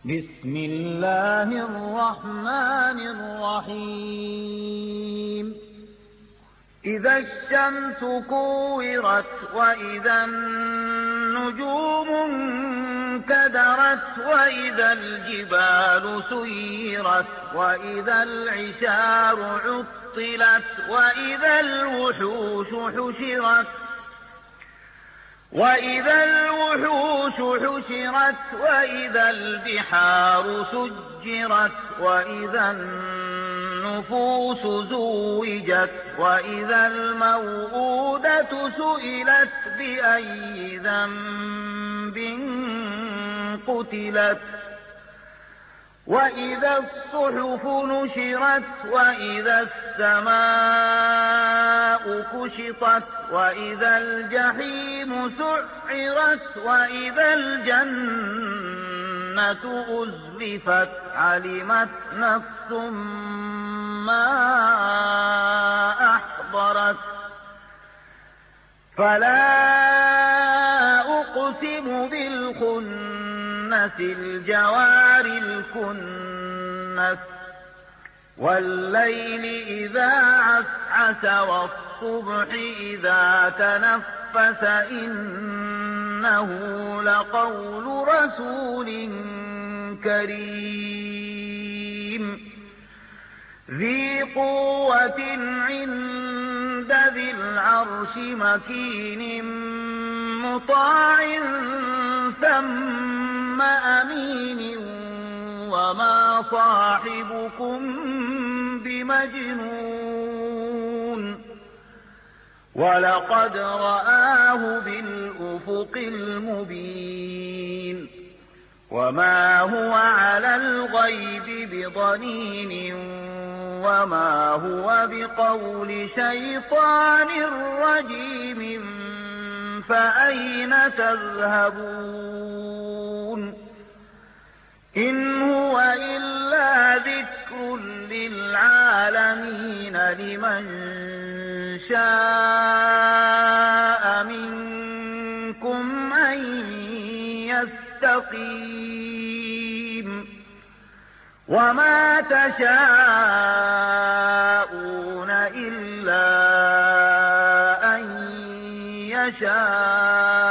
بسم الله الرحمن الرحيم إذا الشمس كورت وإذا النجوم انكدرت وإذا الجبال سيرت وإذا العشار عطلت وإذا الوحوش حشرت وإذا البحار سجرت وإذا النفوس زوجت وإذا الموءودة سئلت بأي ذنب قتلت وإذا الصحف نشرت وإذا السماء كشطت وإذا الجحيم سعرت وإذا الجنة أزلفت علمت نفس ما أحضرت فلا أقسم بالخنس الجوار الكنس والليل إذا عسعس والصبح إذا تنفس إنه لقول رسول كريم ذي قوة عند ذي العرش مكين مطاع ثم أمين وما صاحبكم بمجنون ولقد رآه بالأفق المبين وما هو على الغيب بضنين وما هو بقول شيطان رجيم فأين تذهبون إن هو إلا ذكر للعالمين لمن شاء منكم أن يستقيم وما تشاءون إلا أن يشاء